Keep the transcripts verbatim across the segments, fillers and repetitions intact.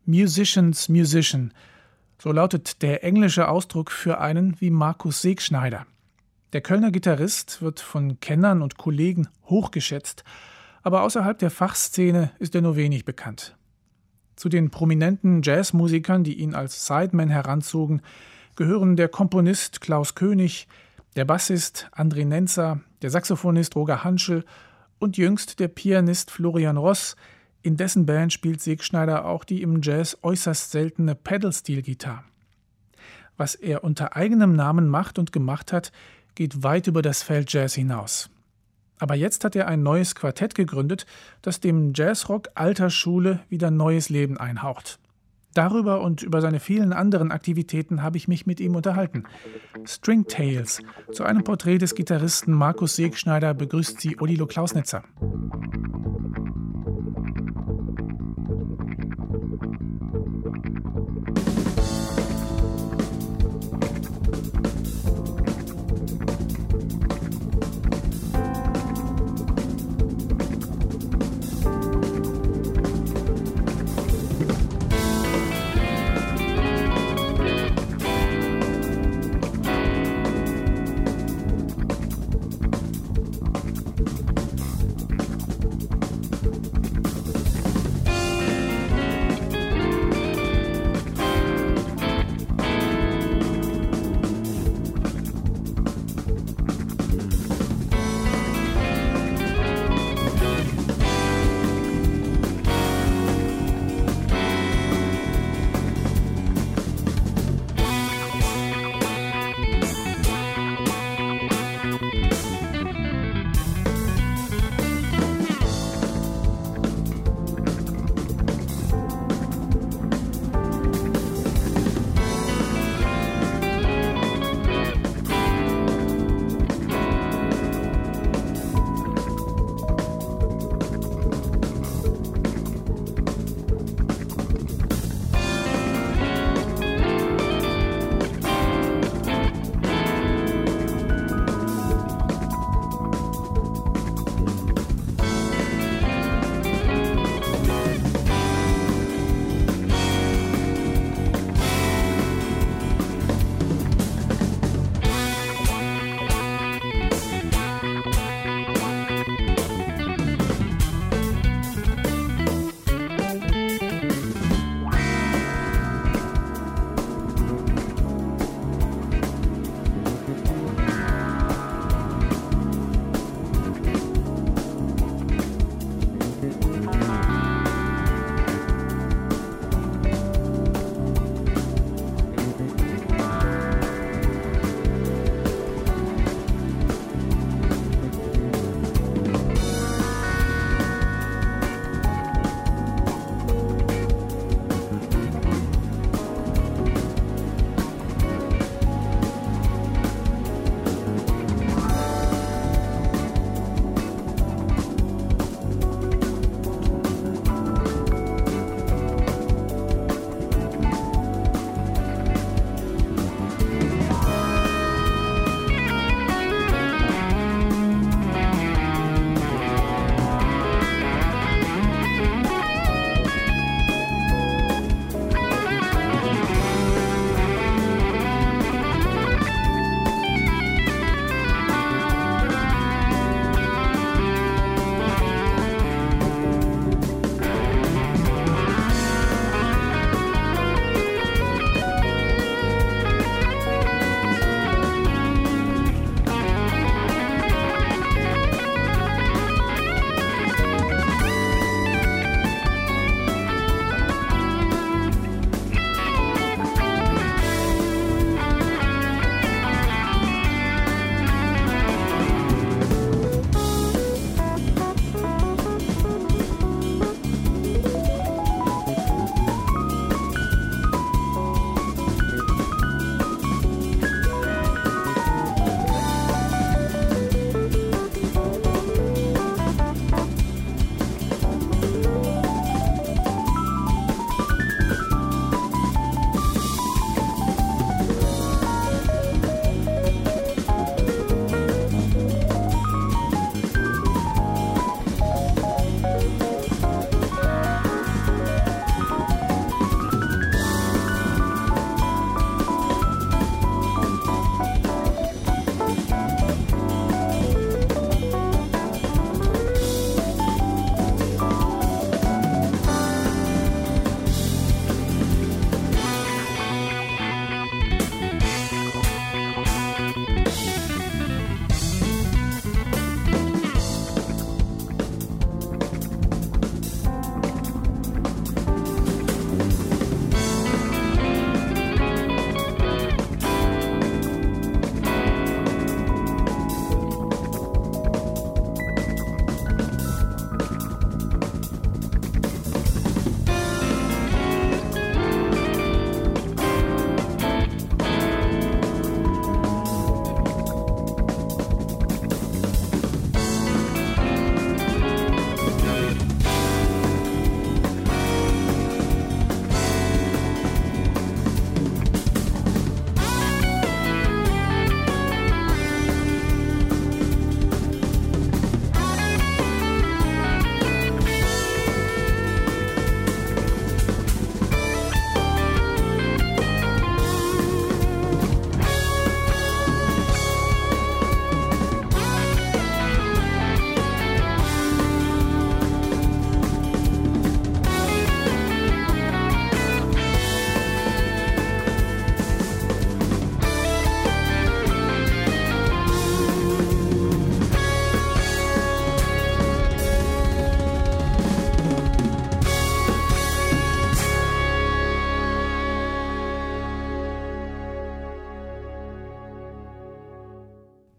Musician's Musician. So lautet der englische Ausdruck für einen wie Markus Segschneider. Der Kölner Gitarrist wird von Kennern und Kollegen hochgeschätzt, aber außerhalb der Fachszene ist er nur wenig bekannt. Zu den prominenten Jazzmusikern, die ihn als Sideman heranzogen, gehören der Komponist Klaus König, der Bassist André Nenzer, der Saxophonist Roger Hanschel und jüngst der Pianist Florian Ross. In dessen Band spielt Segschneider auch die im Jazz äußerst seltene Pedal-Steel-Gitarre. Was er unter eigenem Namen macht und gemacht hat, geht weit über das Feld Jazz hinaus. Aber jetzt hat er ein neues Quartett gegründet, das dem Jazzrock alter Schule wieder neues Leben einhaucht. Darüber und über seine vielen anderen Aktivitäten habe ich mich mit ihm unterhalten. String Tales. Zu einem Porträt des Gitarristen Markus Segschneider begrüßt sie Odilo Klausnitzer.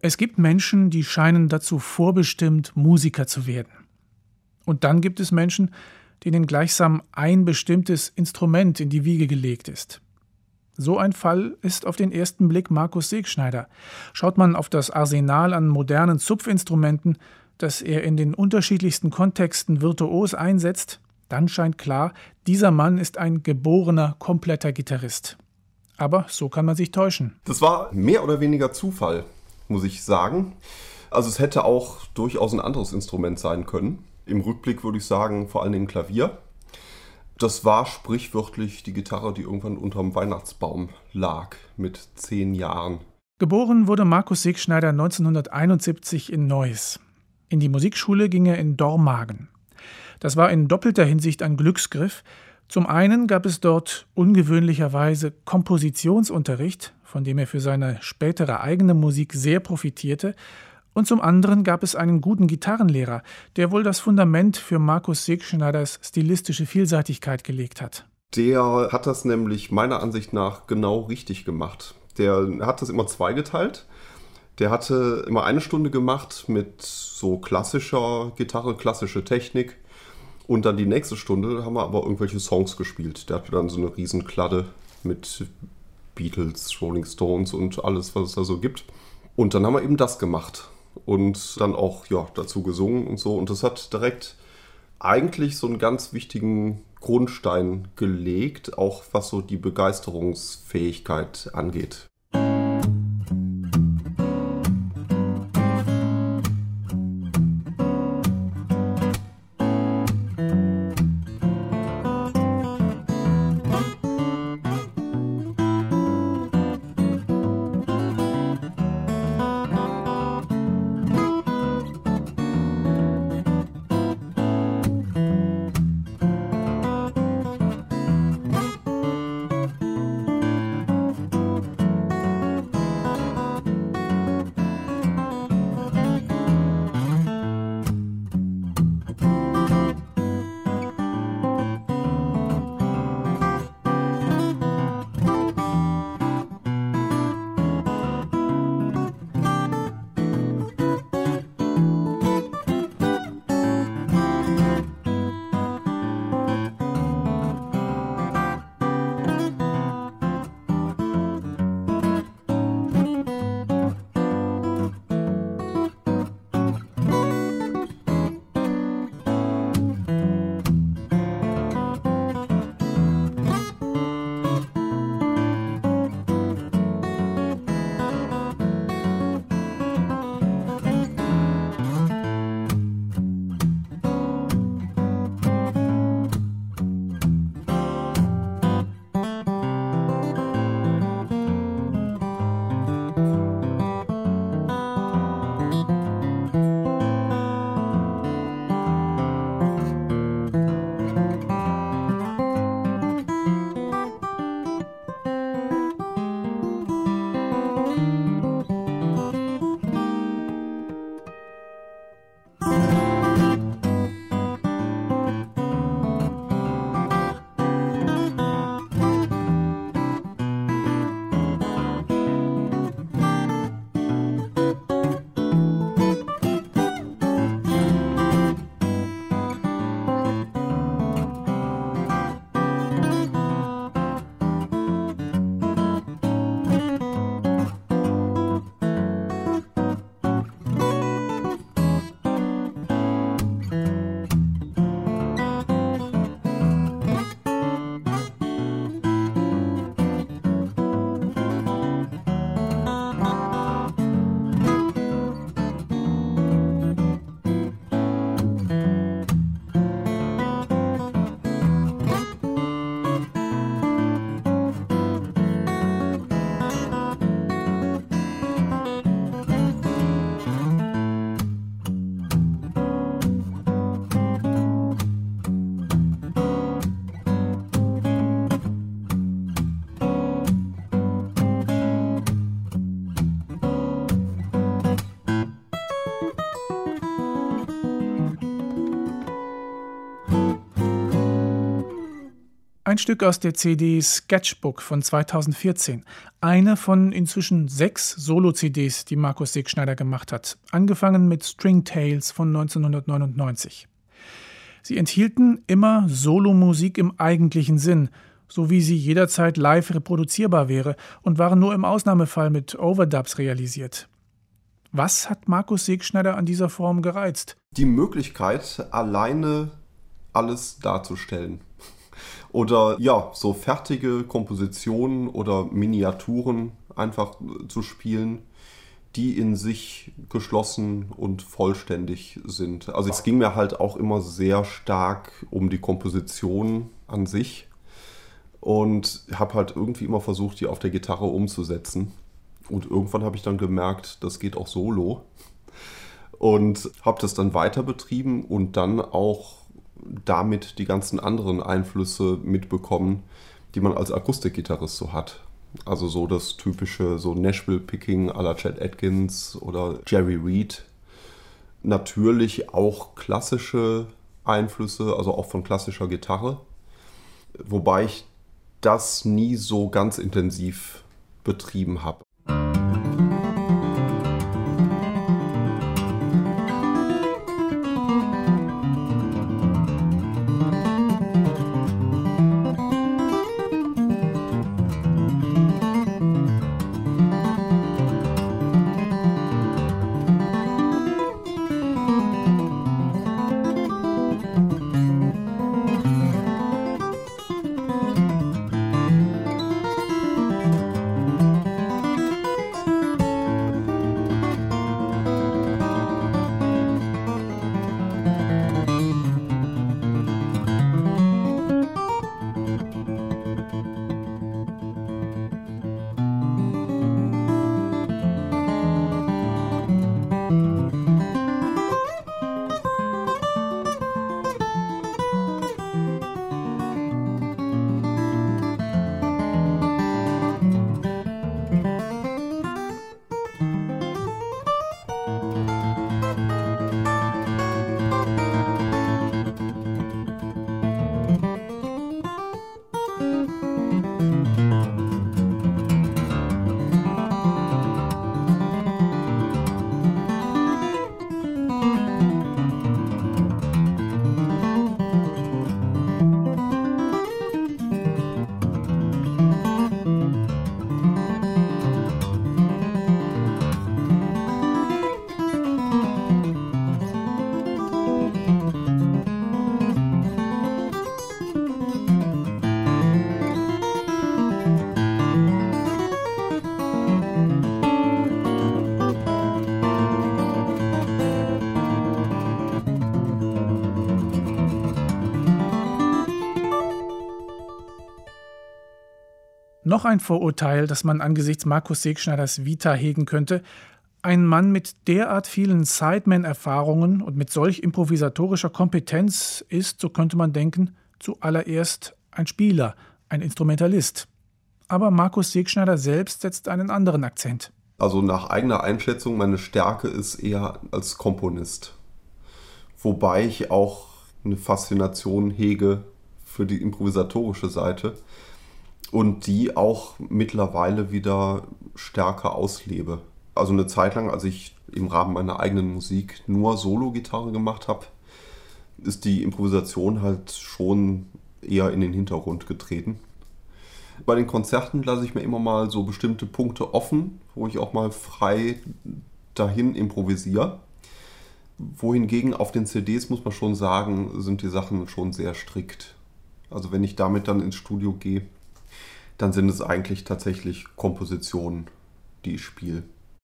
Es gibt Menschen, die scheinen dazu vorbestimmt, Musiker zu werden. Und dann gibt es Menschen, denen gleichsam ein bestimmtes Instrument in die Wiege gelegt ist. So ein Fall ist auf den ersten Blick Markus Segschneider. Schaut man auf das Arsenal an modernen Zupfinstrumenten, das er in den unterschiedlichsten Kontexten virtuos einsetzt, dann scheint klar, dieser Mann ist ein geborener, kompletter Gitarrist. Aber so kann man sich täuschen. Das war mehr oder weniger Zufall, muss ich sagen. Also es hätte auch durchaus ein anderes Instrument sein können. Im Rückblick würde ich sagen, vor allen Dingen Klavier. Das war sprichwörtlich die Gitarre, die irgendwann unterm Weihnachtsbaum lag, mit zehn Jahren. Geboren wurde Markus Segschneider neunzehnhunderteinundsiebzig in Neuss. In die Musikschule ging er in Dormagen. Das war in doppelter Hinsicht ein Glücksgriff. Zum einen gab es dort ungewöhnlicherweise Kompositionsunterricht, von dem er für seine spätere eigene Musik sehr profitierte, und zum anderen gab es einen guten Gitarrenlehrer, der wohl das Fundament für Markus Segschneiders stilistische Vielseitigkeit gelegt hat. Der hat das nämlich meiner Ansicht nach genau richtig gemacht. Der hat das immer zweigeteilt. Der hatte immer eine Stunde gemacht mit so klassischer Gitarre, klassische Technik. Und dann die nächste Stunde haben wir aber irgendwelche Songs gespielt. Der hatte dann so eine Riesenkladde mit Beatles, Rolling Stones und alles, was es da so gibt. Und dann haben wir eben das gemacht. Und dann auch ja, dazu gesungen und so. Und das hat direkt eigentlich so einen ganz wichtigen Grundstein gelegt, auch was so die Begeisterungsfähigkeit angeht. Ein Stück aus der C D Sketchbook von zweitausendvierzehn. Eine von inzwischen sechs Solo-C Ds, die Markus Segschneider gemacht hat. Angefangen mit String Tales von neunzehnhundertneunundneunzig. Sie enthielten immer Solomusik im eigentlichen Sinn, so wie sie jederzeit live reproduzierbar wäre, und waren nur im Ausnahmefall mit Overdubs realisiert. Was hat Markus Segschneider an dieser Form gereizt? Die Möglichkeit, alleine alles darzustellen. Oder ja, so fertige Kompositionen oder Miniaturen einfach zu spielen, die in sich geschlossen und vollständig sind. Also es ging mir halt auch immer sehr stark um die Komposition an sich und habe halt irgendwie immer versucht, die auf der Gitarre umzusetzen. Und irgendwann habe ich dann gemerkt, das geht auch solo und habe das dann weiter betrieben und dann auch damit die ganzen anderen Einflüsse mitbekommen, die man als Akustikgitarrist so hat. Also so das typische so Nashville-Picking à la Chet Atkins oder Jerry Reed. Natürlich auch klassische Einflüsse, also auch von klassischer Gitarre. Wobei ich das nie so ganz intensiv betrieben habe. Noch ein Vorurteil, das man angesichts Markus Segschneiders Vita hegen könnte: Ein Mann mit derart vielen Sideman-Erfahrungen und mit solch improvisatorischer Kompetenz ist, so könnte man denken, zuallererst ein Spieler, ein Instrumentalist. Aber Markus Segschneider selbst setzt einen anderen Akzent. Also nach eigener Einschätzung, meine Stärke ist eher als Komponist. Wobei ich auch eine Faszination hege für die improvisatorische Seite und die auch mittlerweile wieder stärker auslebe. Also eine Zeit lang, als ich im Rahmen meiner eigenen Musik nur Solo-Gitarre gemacht habe, ist die Improvisation halt schon eher in den Hintergrund getreten. Bei den Konzerten lasse ich mir immer mal so bestimmte Punkte offen, wo ich auch mal frei dahin improvisiere. Wohingegen auf den C Ds, muss man schon sagen, sind die Sachen schon sehr strikt. Also wenn ich damit dann ins Studio gehe, dann sind es eigentlich tatsächlich Kompositionen, die ich spiele.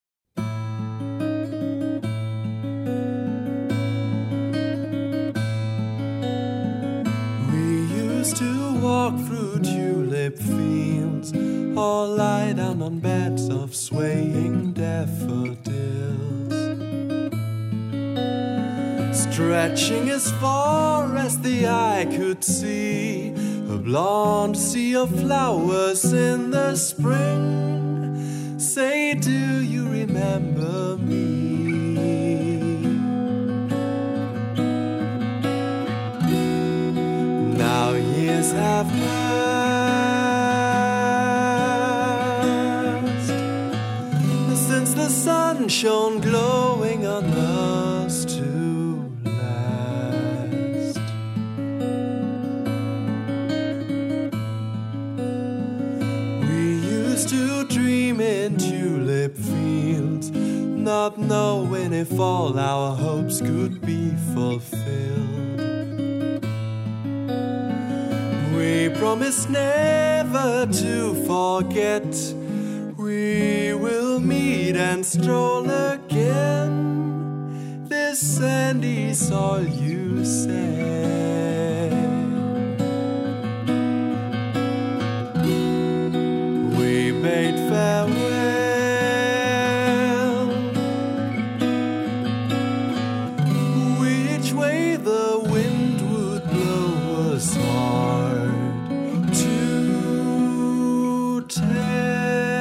We used to walk through tulip fields, or lie down on beds of swaying daffodils, stretching as far as the eye could see, a blonde sea of flowers in the spring. Say, do you remember me? Now years have passed, shone glowing on us to last. We used to dream in tulip fields, not knowing if all our hopes could be fulfilled. We promised never to forget. We will meet and stroll again. This sand is all you said. We bade farewell. Which way the wind would blow was hard to tell.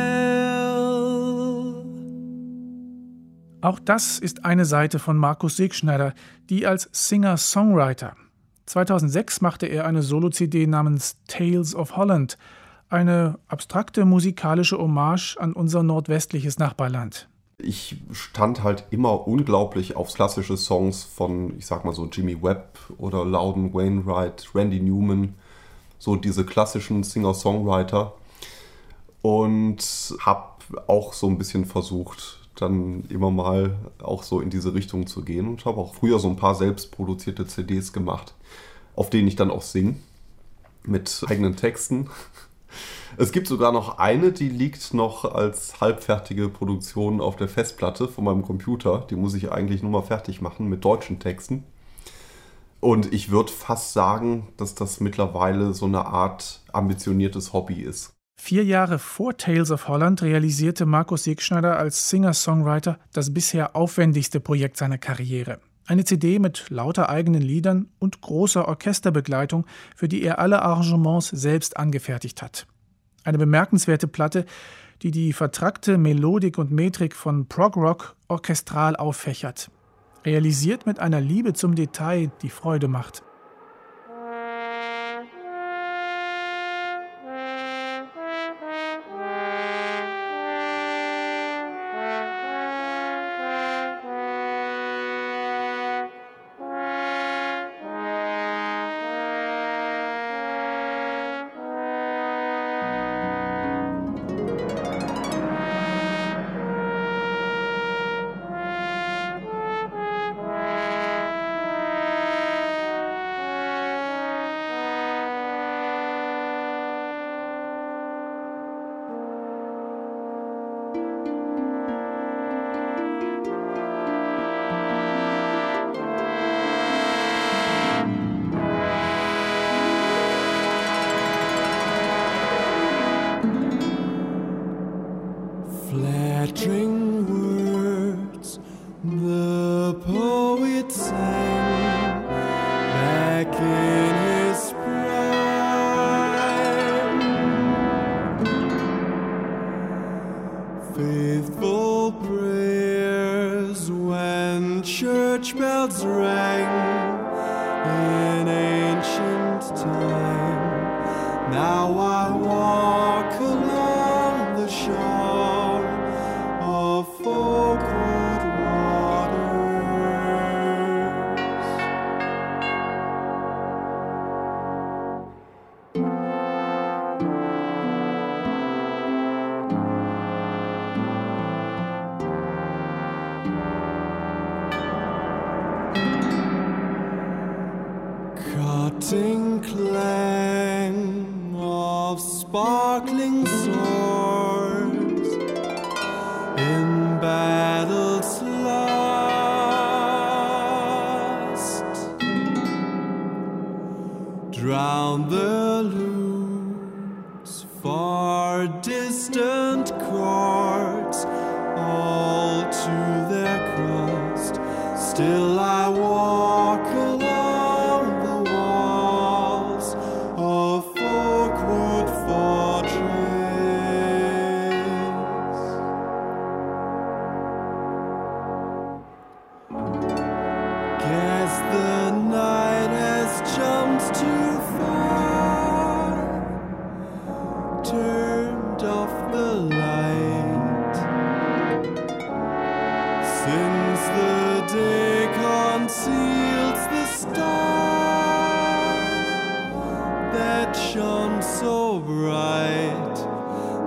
Auch das ist eine Seite von Markus Segschneider, die als Singer-Songwriter. zweitausendsechs machte er eine Solo-C D namens Tales of Holland, eine abstrakte musikalische Hommage an unser nordwestliches Nachbarland. Ich stand halt immer unglaublich auf klassische Songs von, ich sag mal so, Jimmy Webb oder Loudon Wainwright, Randy Newman, so diese klassischen Singer-Songwriter, und habe auch so ein bisschen versucht, dann immer mal auch so in diese Richtung zu gehen, und habe auch früher so ein paar selbstproduzierte C Ds gemacht, auf denen ich dann auch singe, mit eigenen Texten. Es gibt sogar noch eine, die liegt noch als halbfertige Produktion auf der Festplatte von meinem Computer. Die muss ich eigentlich nur mal fertig machen mit deutschen Texten. Und ich würde fast sagen, dass das mittlerweile so eine Art ambitioniertes Hobby ist. Vier Jahre vor Tales of Holland realisierte Markus Segschneider als Singer-Songwriter das bisher aufwendigste Projekt seiner Karriere. Eine C D mit lauter eigenen Liedern und großer Orchesterbegleitung, für die er alle Arrangements selbst angefertigt hat. Eine bemerkenswerte Platte, die die vertrackte Melodik und Metrik von Prog-Rock orchestral auffächert. Realisiert mit einer Liebe zum Detail, die Freude macht. Flattering words the poet sang back in his prime. Faithful prayers when church bells rang in ancient time. Now I walk along the shore of Folkwood waters. Cutting clang of sparkling swords in battles lost, drown the lutes, far distant chords, all to their cost. Still I walk along the walls of Folkwood Fortress. Guess the night has jumped too far, turned off the light.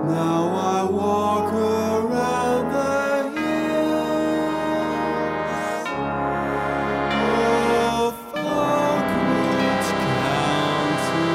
Now I walk around the hills of Oakwood County.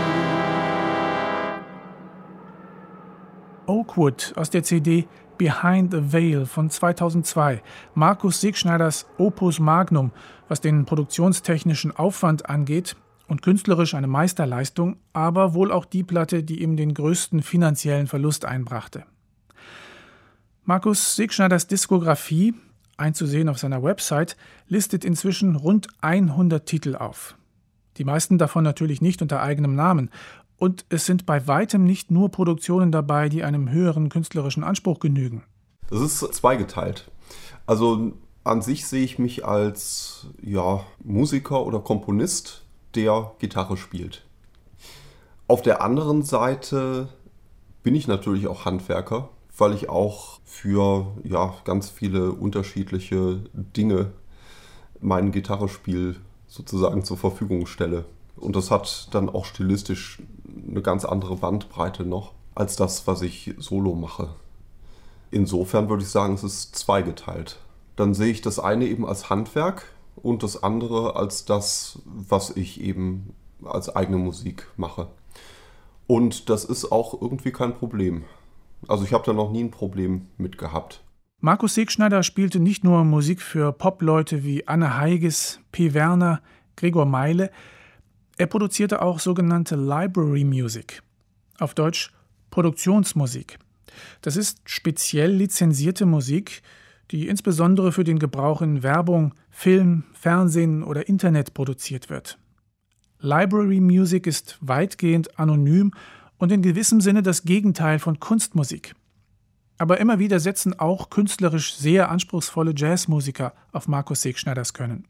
Oakwood aus der C D Behind the Veil von zweitausendzwei, Markus Segschneiders Opus Magnum, was den produktionstechnischen Aufwand angeht, und künstlerisch eine Meisterleistung, aber wohl auch die Platte, die ihm den größten finanziellen Verlust einbrachte. Markus Segschneiders Diskografie, einzusehen auf seiner Website, listet inzwischen rund hundert Titel auf. Die meisten davon natürlich nicht unter eigenem Namen. Und es sind bei weitem nicht nur Produktionen dabei, die einem höheren künstlerischen Anspruch genügen. Das ist zweigeteilt. Also an sich sehe ich mich als ja, Musiker oder Komponist, der Gitarre spielt. Auf der anderen Seite bin ich natürlich auch Handwerker, weil ich auch für ja, ganz viele unterschiedliche Dinge mein Gitarrespiel sozusagen zur Verfügung stelle. Und das hat dann auch stilistisch eine ganz andere Bandbreite noch, als das, was ich solo mache. Insofern würde ich sagen, es ist zweigeteilt. Dann sehe ich das eine eben als Handwerk und das andere als das, was ich eben als eigene Musik mache. Und das ist auch irgendwie kein Problem. Also ich habe da noch nie ein Problem mit gehabt. Markus Segschneider spielte nicht nur Musik für Popleute wie Anne Heiges, P. Werner, Gregor Meile. Er produzierte auch sogenannte Library Music, auf Deutsch Produktionsmusik. Das ist speziell lizenzierte Musik, die insbesondere für den Gebrauch in Werbung, Film, Fernsehen oder Internet produziert wird. Library Music ist weitgehend anonym und in gewissem Sinne das Gegenteil von Kunstmusik. Aber immer wieder setzen auch künstlerisch sehr anspruchsvolle Jazzmusiker auf Markus Segschneiders Können.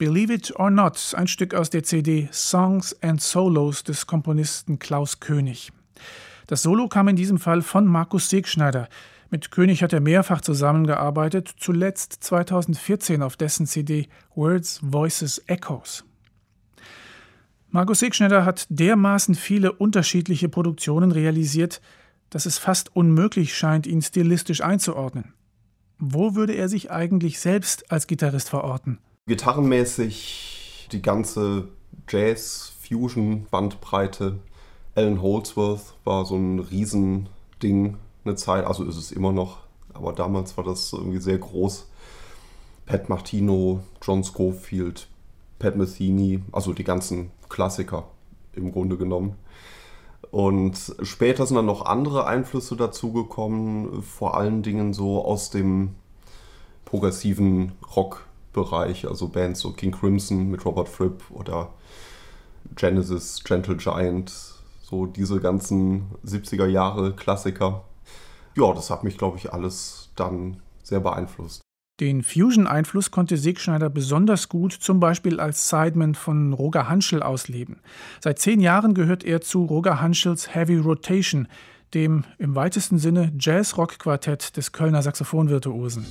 Believe It or Not, ein Stück aus der C D Songs and Solos des Komponisten Klaus König. Das Solo kam in diesem Fall von Markus Segschneider. Mit König hat er mehrfach zusammengearbeitet, zuletzt zweitausendvierzehn auf dessen C D Words, Voices, Echoes. Markus Segschneider hat dermaßen viele unterschiedliche Produktionen realisiert, dass es fast unmöglich scheint, ihn stilistisch einzuordnen. Wo würde er sich eigentlich selbst als Gitarrist verorten? Gitarrenmäßig die ganze Jazz-Fusion-Bandbreite. Alan Holdsworth war so ein Riesending eine Zeit, also ist es immer noch, aber damals war das irgendwie sehr groß. Pat Martino, John Scofield, Pat Metheny, also die ganzen Klassiker im Grunde genommen. Und später sind dann noch andere Einflüsse dazugekommen, vor allen Dingen so aus dem progressiven Rock-Bereich, also Bands so King Crimson mit Robert Fripp oder Genesis, Gentle Giant, so diese ganzen siebziger Jahre Klassiker. Ja, das hat mich, glaube ich, alles dann sehr beeinflusst. Den Fusion-Einfluss konnte Segschneider besonders gut zum Beispiel als Sideman von Roger Hanschel ausleben. Seit zehn Jahren gehört er zu Roger Hanschels Heavy Rotation, dem im weitesten Sinne Jazz-Rock-Quartett des Kölner Saxophonvirtuosen.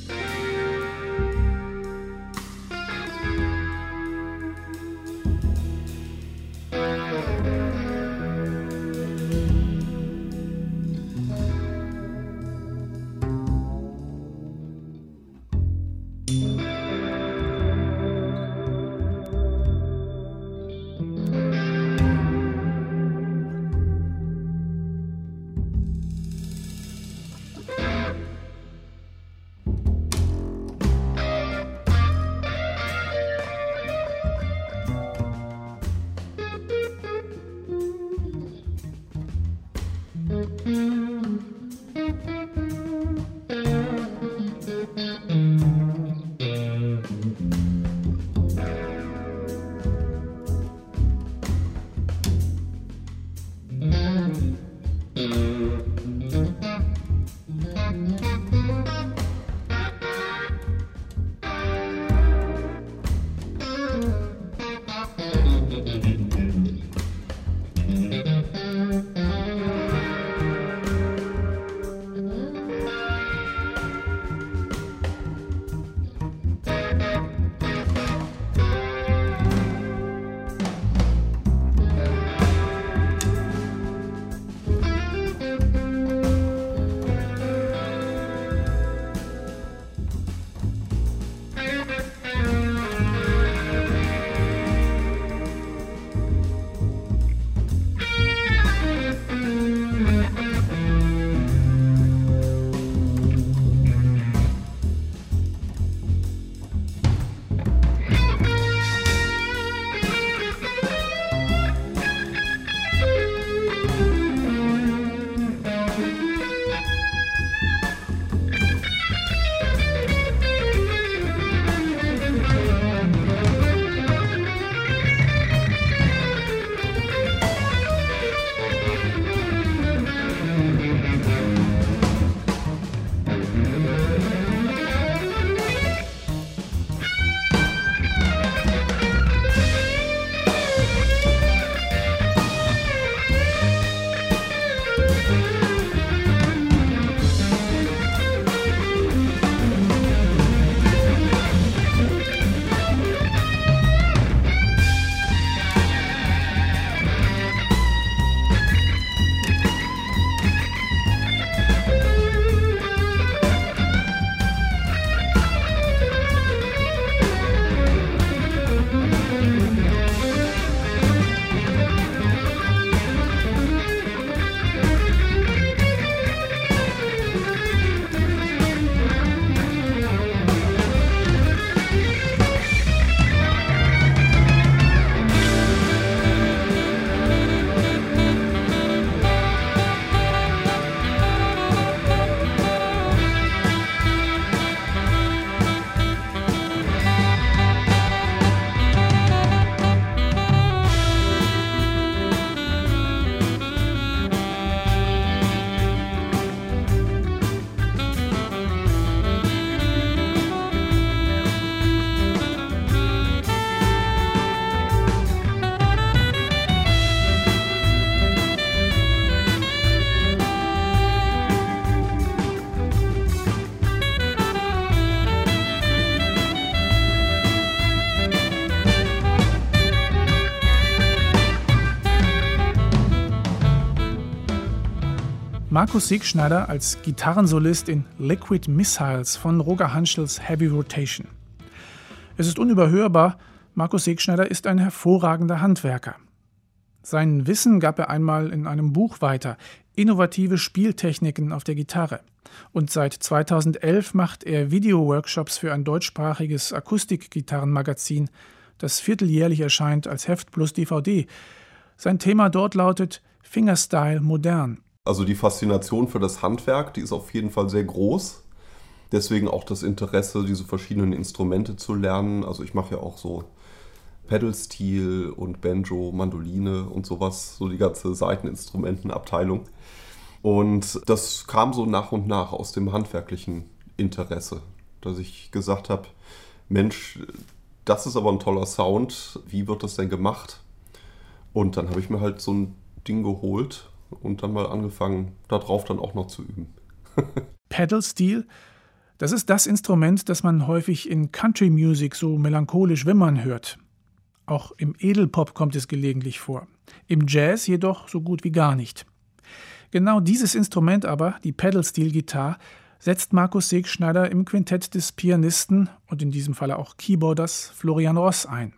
Markus Segschneider als Gitarrensolist in Liquid Missiles von Roger Hanschels Heavy Rotation. Es ist unüberhörbar, Markus Segschneider ist ein hervorragender Handwerker. Sein Wissen gab er einmal in einem Buch weiter, Innovative Spieltechniken auf der Gitarre. Und seit zweitausendelf macht er Video-Workshops für ein deutschsprachiges Akustikgitarrenmagazin, das vierteljährlich erscheint als Heft plus D V D. Sein Thema dort lautet Fingerstyle modern. Also die Faszination für das Handwerk, die ist auf jeden Fall sehr groß. Deswegen auch das Interesse, diese verschiedenen Instrumente zu lernen. Also ich mache ja auch so Pedal-Steel und Banjo, Mandoline und sowas, so die ganze Saiteninstrumentenabteilung. Und das kam so nach und nach aus dem handwerklichen Interesse, dass ich gesagt habe, Mensch, das ist aber ein toller Sound, wie wird das denn gemacht? Und dann habe ich mir halt so ein Ding geholt und dann mal angefangen, darauf dann auch noch zu üben. Pedal Steel, das ist das Instrument, das man häufig in Country Music so melancholisch wimmern hört. Auch im Edelpop kommt es gelegentlich vor, im Jazz jedoch so gut wie gar nicht. Genau dieses Instrument aber, die Pedal-Steel-Gitarre, setzt Markus Segschneider im Quintett des Pianisten und in diesem Falle auch Keyboarders Florian Ross ein.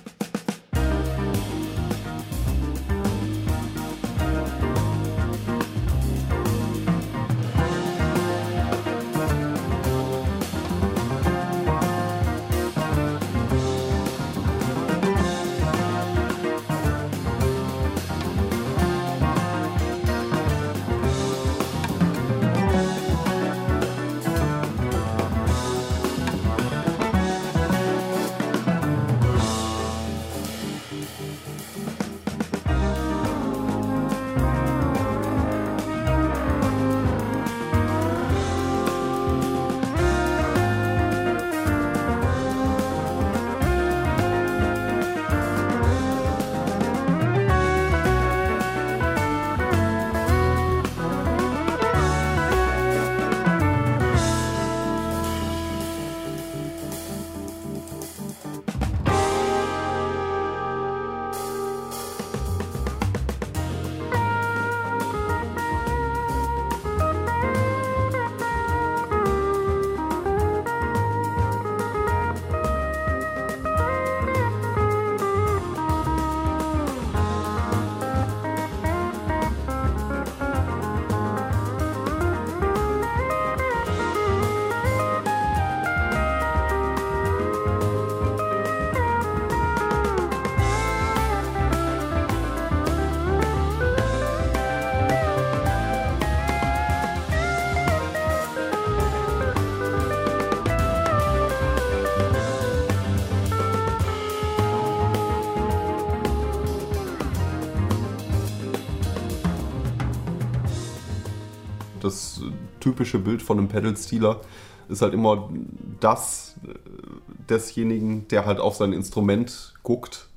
Das typische Bild von einem Pedal-Stealer ist halt immer das desjenigen, der halt auf sein Instrument guckt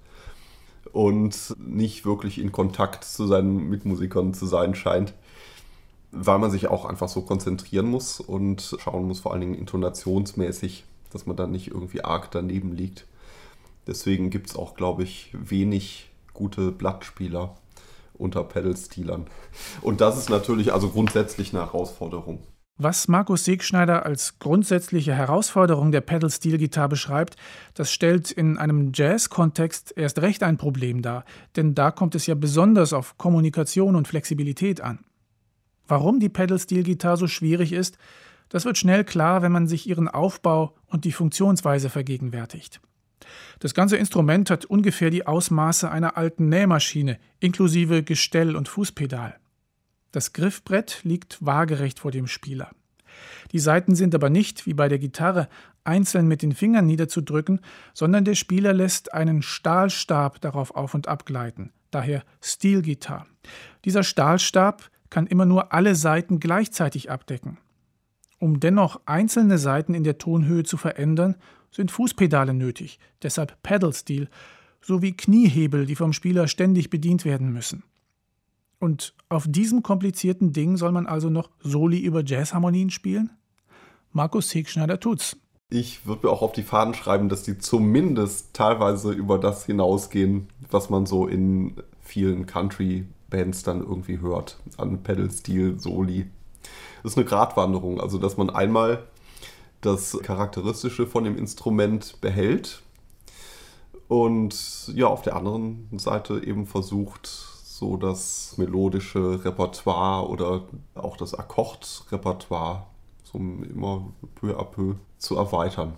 und nicht wirklich in Kontakt zu seinen Mitmusikern zu sein scheint, weil man sich auch einfach so konzentrieren muss und schauen muss, vor allen Dingen intonationsmäßig, dass man dann nicht irgendwie arg daneben liegt. Deswegen gibt es auch, glaube ich, wenig gute Blattspieler unter Pedal-Stealern. Und das ist natürlich also grundsätzlich eine Herausforderung. Was Markus Segschneider als grundsätzliche Herausforderung der Pedal-Steel-Gitarre beschreibt, das stellt in einem Jazz-Kontext erst recht ein Problem dar, denn da kommt es ja besonders auf Kommunikation und Flexibilität an. Warum die Pedal-Steel-Gitarre so schwierig ist, das wird schnell klar, wenn man sich ihren Aufbau und die Funktionsweise vergegenwärtigt. Das ganze Instrument hat ungefähr die Ausmaße einer alten Nähmaschine, inklusive Gestell und Fußpedal. Das Griffbrett liegt waagerecht vor dem Spieler. Die Saiten sind aber nicht, wie bei der Gitarre, einzeln mit den Fingern niederzudrücken, sondern der Spieler lässt einen Stahlstab darauf auf und ab gleiten, daher Steel Guitar. Dieser Stahlstab kann immer nur alle Saiten gleichzeitig abdecken. Um dennoch einzelne Saiten in der Tonhöhe zu verändern, sind Fußpedale nötig, deshalb Pedal Steel, sowie Kniehebel, die vom Spieler ständig bedient werden müssen. Und auf diesem komplizierten Ding soll man also noch Soli über Jazzharmonien spielen? Markus Segschneider tut's. Ich würde mir auch auf die Fahnen schreiben, dass die zumindest teilweise über das hinausgehen, was man so in vielen Country Bands dann irgendwie hört, an Pedal-Steel, Soli. Das ist eine Gratwanderung, also dass man einmal das Charakteristische von dem Instrument behält und ja, auf der anderen Seite eben versucht, so das melodische Repertoire oder auch das Akkordrepertoire so immer peu à peu zu erweitern.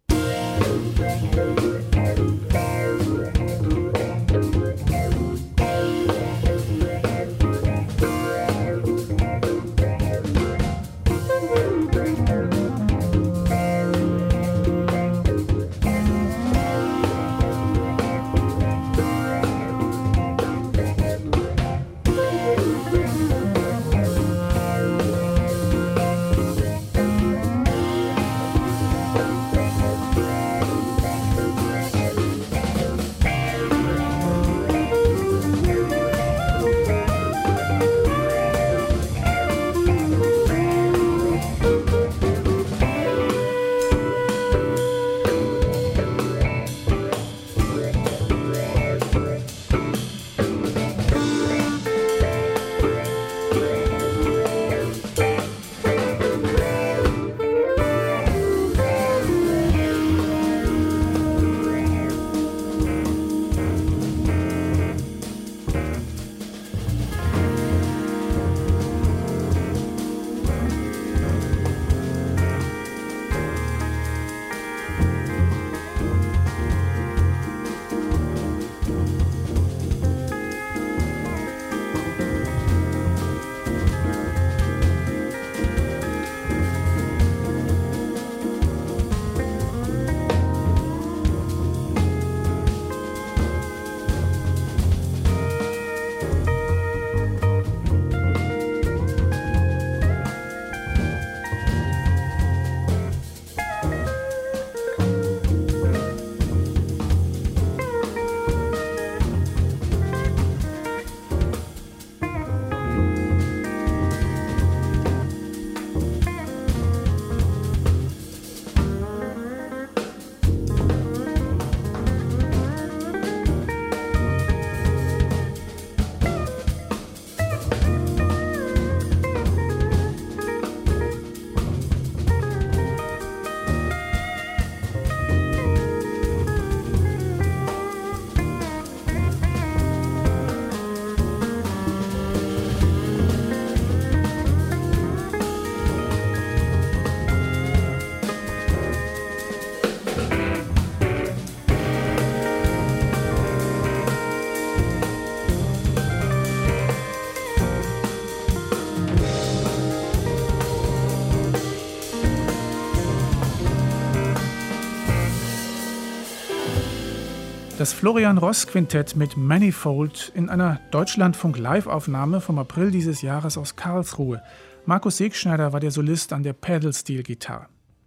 Das Florian Ross Quintett mit Manifold in einer Deutschlandfunk-Live-Aufnahme vom April dieses Jahres aus Karlsruhe. Markus Segschneider war der Solist an der Pedal-Steel-Gitarre.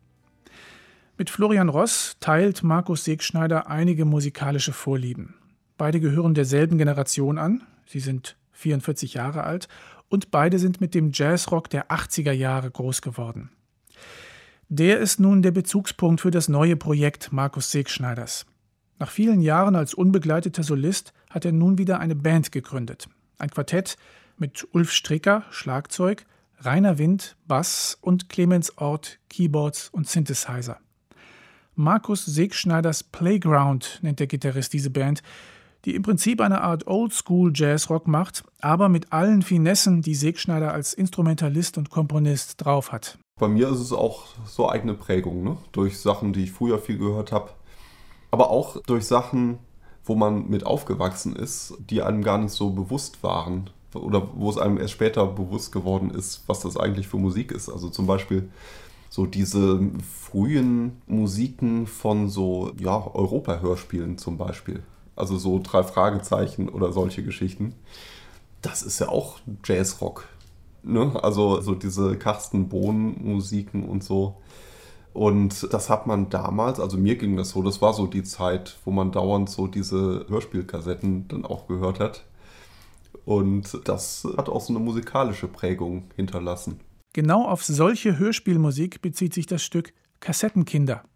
Mit Florian Ross teilt Markus Segschneider einige musikalische Vorlieben. Beide gehören derselben Generation an, sie sind vierundvierzig Jahre alt und beide sind mit dem Jazzrock der achtziger Jahre groß geworden. Der ist nun der Bezugspunkt für das neue Projekt Markus Segschneiders. Nach vielen Jahren als unbegleiteter Solist hat er nun wieder eine Band gegründet. Ein Quartett mit Ulf Stricker, Schlagzeug, Rainer Wind, Bass und Clemens Ort, Keyboards und Synthesizer. Markus Segschneiders Playground nennt der Gitarrist diese Band, die im Prinzip eine Art Oldschool-Jazzrock macht, aber mit allen Finessen, die Segschneider als Instrumentalist und Komponist drauf hat. Bei mir ist es auch so eigene Prägung, ne? Durch Sachen, die ich früher viel gehört habe. Aber auch durch Sachen, wo man mit aufgewachsen ist, die einem gar nicht so bewusst waren. Oder wo es einem erst später bewusst geworden ist, was das eigentlich für Musik ist. Also zum Beispiel so diese frühen Musiken von so ja, Europa-Hörspielen zum Beispiel. Also so drei Fragezeichen oder solche Geschichten. Das ist ja auch Jazzrock. Ne? Also so diese Carsten Bohn-Musiken und so. Und das hat man damals, also mir ging das so, das war so die Zeit, wo man dauernd so diese Hörspielkassetten dann auch gehört hat. Und das hat auch so eine musikalische Prägung hinterlassen. Genau auf solche Hörspielmusik bezieht sich das Stück Kassettenkinder.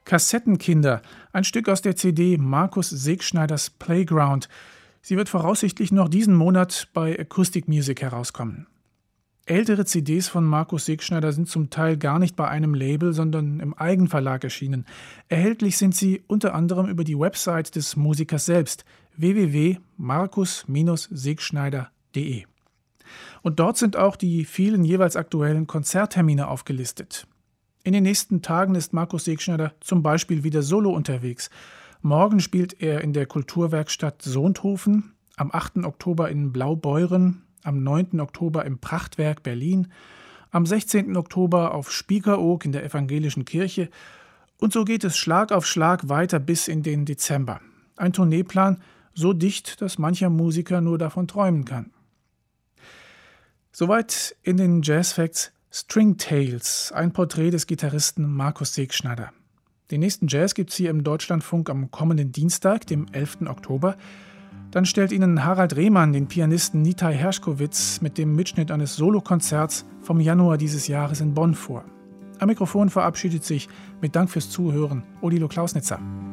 Kassettenkinder, ein Stück aus der C D Markus Segschneiders Playground. Sie wird voraussichtlich noch diesen Monat bei Acoustic Music herauskommen. Ältere C Ds von Markus Segschneider sind zum Teil gar nicht bei einem Label, sondern im Eigenverlag erschienen. Erhältlich sind sie unter anderem über die Website des Musikers selbst, w w w punkt markus segschneider punkt de. Und dort sind auch die vielen jeweils aktuellen Konzerttermine aufgelistet. In den nächsten Tagen ist Markus Segschneider zum Beispiel wieder solo unterwegs. Morgen spielt er in der Kulturwerkstatt Sonthofen, am achten Oktober in Blaubeuren, am neunten Oktober im Prachtwerk Berlin, am sechzehnten Oktober auf Spiekeroog in der Evangelischen Kirche und so geht es Schlag auf Schlag weiter bis in den Dezember. Ein Tourneeplan so dicht, dass mancher Musiker nur davon träumen kann. Soweit in den Jazz Facts String Tales, ein Porträt des Gitarristen Markus Segschneider. Den nächsten Jazz gibt's hier im Deutschlandfunk am kommenden Dienstag, dem elften Oktober. Dann stellt Ihnen Harald Rehmann den Pianisten Nitaj Herškovitz mit dem Mitschnitt eines Solokonzerts vom Januar dieses Jahres in Bonn vor. Am Mikrofon verabschiedet sich mit Dank fürs Zuhören Odilo Klausnitzer.